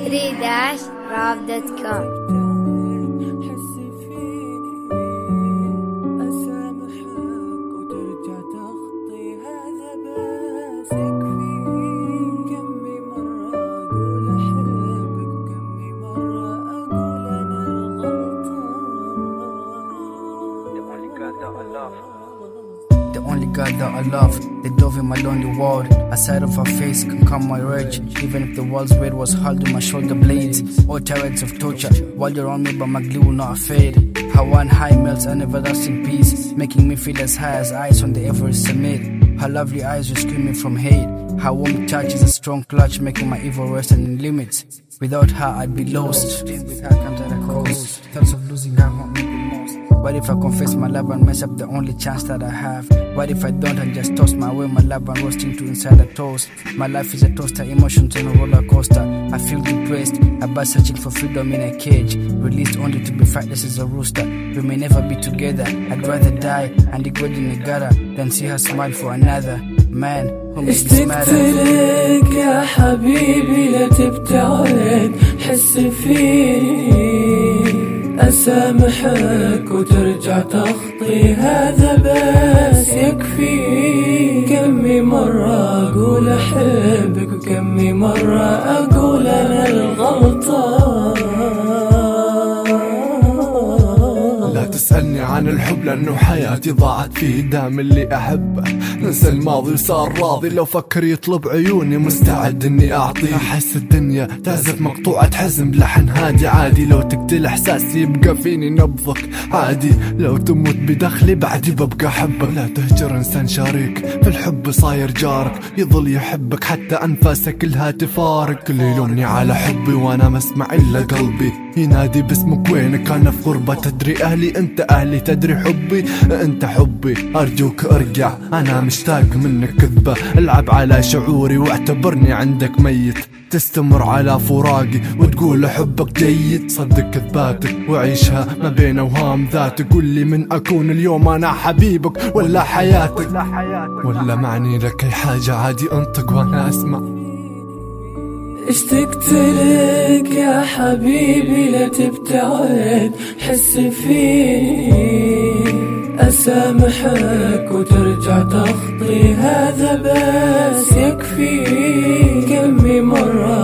3-rap.com. The only God that I love, the dove in my lonely world. A sight of her face can calm my rage. Even if the world's weight was holding my shoulder blades. All turrets of torture, walled around me, but my glue will not fade. Her one high melts an everlasting peace, making me feel as high as ice on the Everest summit. Her lovely eyes rescue me from hate. Her warm touch is a strong clutch, making my evil rest in limits. Without her, I'd be lost. With her comes at a cost. Thoughts of losing her haunt me the most. What if I confess my love and mess up the only chance that I have? What if I don't and just toss my way my love and roasting to inside a toast? My life is a toaster, emotions on a roller coaster. I feel depressed, a bird searching for freedom in a cage, released only to be frightless as a rooster. We may never be together. I'd rather die and degrade in the gutter than see her smile for another man who makes me اشتقت لك يا حبيبي لا تبتعد، حس فيني أسامحك وترجع تخطي، هذا بس يكفي. كمي مرة أقول أحبك وكمي مرة أقول أنا الغلطان. لا تسألني عن الحب لأنه حياتي ضاعت فيه، دام اللي أحبه ننسى الماضي وصار راضي. لو فكر يطلب عيوني مستعد اني اعطيه. احس الدنيا تعزف مقطوعة حزن بلحن هادي عادي. لو تقتل احساسي يبقى فيني نبضك عادي. لو تموت بدخلي بعدي ببقى احبك. لا تهجر انسان شريك في الحب صاير جارك، يظل يحبك حتى انفاسك كلها تفارق. كل يلومني على حبي وانا ما اسمع الا قلبي ينادي باسمك، وينك انا في غربة. تدري اهلي انت اهلي، تدري حبي انت حبي. ارجوك ارجع انا مشتاق منك كذبة. العب على شعوري واعتبرني عندك ميت. تستمر على فراقي وتقول حبك جيد. صدق كذباتك وعيشها ما بين اوهام ذاتك. قول لي من اكون اليوم انا حبيبك ولا حياتك، ولا معني لك اي حاجة عادي انطق وانا اسمع. اشتقت لك يا حبيبي لا تبتعد، حس فيني أسامحك وترجع تخطي، هذا بس يكفي. كمي مرة